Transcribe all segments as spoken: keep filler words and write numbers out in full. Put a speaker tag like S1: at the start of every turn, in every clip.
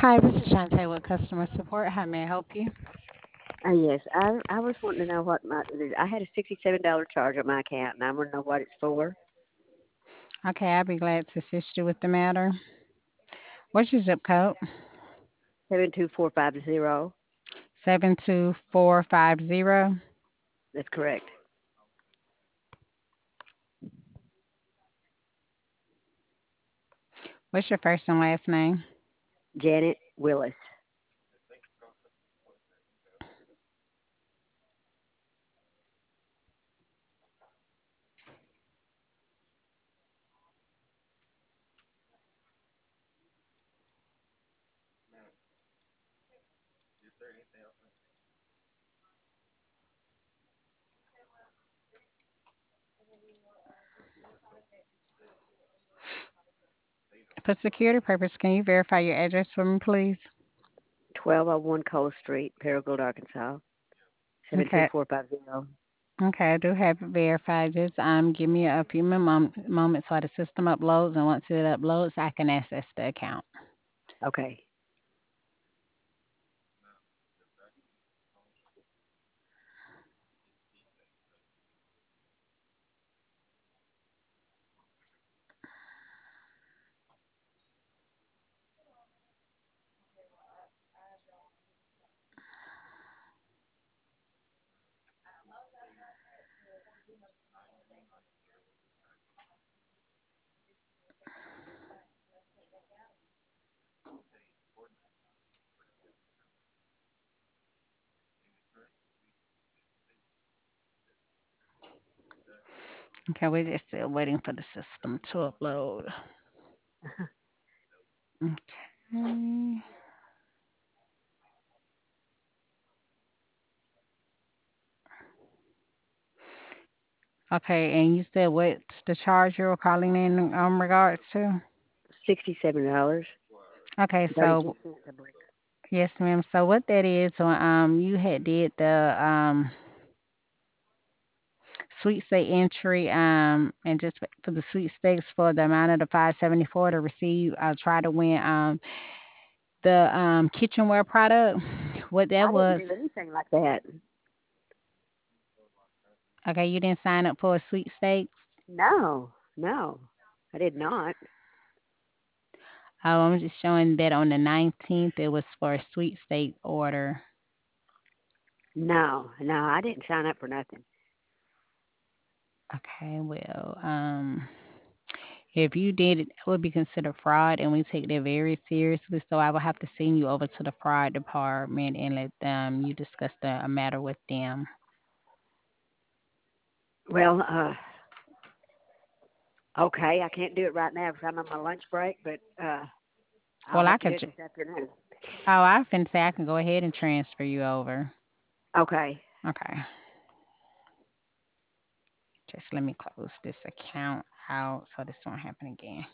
S1: Hi, this is Shantae with customer support. How may I help you?
S2: Uh, yes, I I was wanting to know what my I had a sixty-seven dollar charge on my account, and I want to know what it's for.
S1: Okay, I'll be glad to assist you with the matter. What's your zip code?
S2: Seven two four five zero.
S1: seven two four five zero.
S2: That's correct.
S1: What's your first and last name?
S2: Janet Willis.
S1: For security purpose, can you verify your address for me, please?
S2: Twelve oh one Cole Street, Paragould, Arkansas. Seven two
S1: Okay.
S2: four five zero.
S1: Okay, I do have it verified. Just um, give me a few mom- moments while the system uploads, and once it uploads, I can access the account.
S2: Okay.
S1: Okay, we're just still waiting for the system to upload. Okay. Okay, and you said what's the charge you were calling in um regards to?
S2: Sixty-seven dollars
S1: Okay,
S2: and thirty-two
S1: so
S2: cents, I believe.
S1: yes, ma'am. So what that is, so um, you had did the um sweepstake entry um, and just for the sweepstakes for the amount of the five seventy four to receive. Uh, try to win um the um kitchenware product. What that
S2: I didn't
S1: was?
S2: do anything like that.
S1: Okay, you didn't sign up for a sweepstakes.
S2: No, no, I did not.
S1: Oh, I'm just showing that on the nineteenth it was for a sweepstake order.
S2: No, no, I didn't sign up for nothing.
S1: Okay, well, um, if you did, it would be considered fraud, and we take that very seriously. So I will have to send you over to the fraud department and let them you discuss the a matter with them.
S2: Well, uh, okay, I can't do it right now because I'm on my lunch break, but uh, I'll
S1: Well, I
S2: have to do
S1: could.
S2: it
S1: ju-
S2: this afternoon.
S1: Oh, I can say I can go ahead and transfer you over.
S2: Okay.
S1: Okay, just let me close this account out so this won't happen again.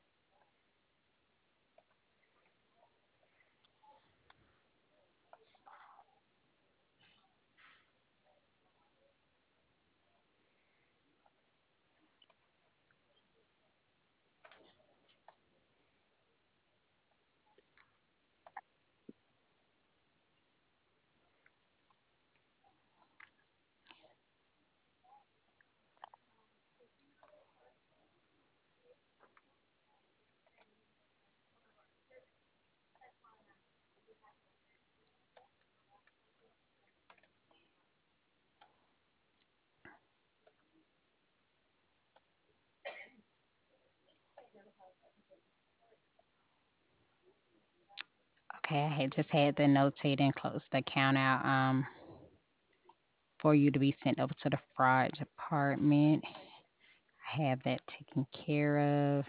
S1: Okay, I had just had to notate and close the account out um for you to be sent over to the fraud department. I have that taken care of.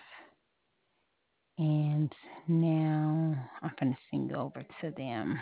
S1: And now I'm going to send you over to them.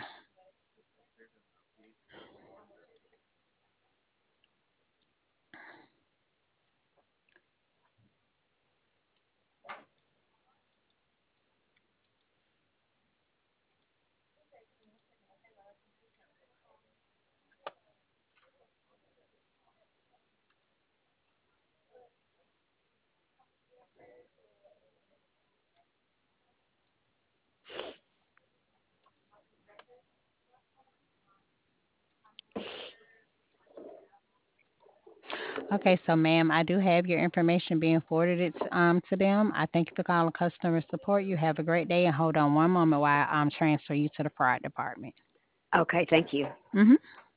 S1: Okay, so ma'am, I do have your information being forwarded it um to them. I thank you for calling customer support. You have a great day and hold on one moment while I um transfer you to the fraud department.
S2: Okay, thank you.
S1: Mm-hmm.